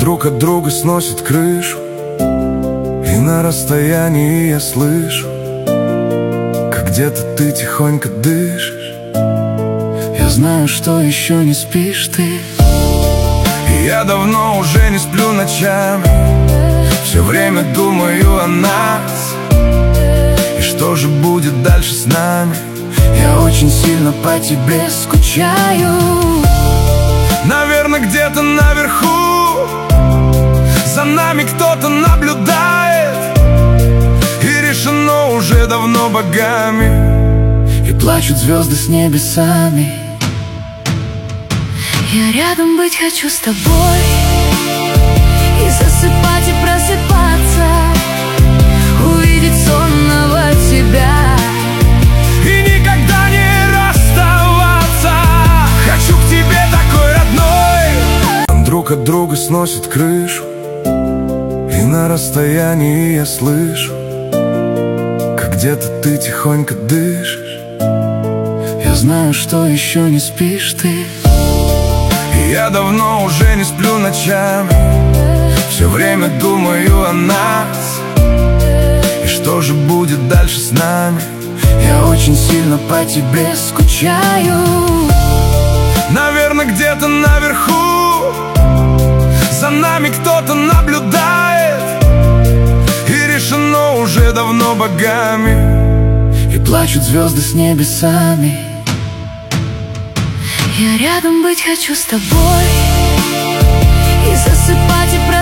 Друг от друга сносит крышу, и на расстоянии я слышу, как где-то ты тихонько дышишь. Я знаю, что еще не спишь ты, и я давно уже не сплю ночами. Все время думаю о нас, и что же будет дальше с нами. Я очень сильно по тебе скучаю. Наверное, где-то наверху за нами кто-то наблюдает, и решено уже давно богами, и плачут звезды с небесами. Я рядом быть хочу с тобой, и засыпать, и просыпаться, увидеть сонного тебя, и никогда не расставаться. Хочу к тебе такой родной. Друг от друга сносит крышу, и на расстоянии я слышу, как где-то ты тихонько дышишь. Я знаю, что еще не спишь ты, и я давно уже не сплю ночами. Все время думаю о нас, и что же будет дальше с нами. Я очень сильно по тебе скучаю. Наверное, где-то наверху за нами кто-то наблюдает, и решено уже давно богами, и плачут звезды с небесами. Я рядом быть хочу с тобой, и засыпать, и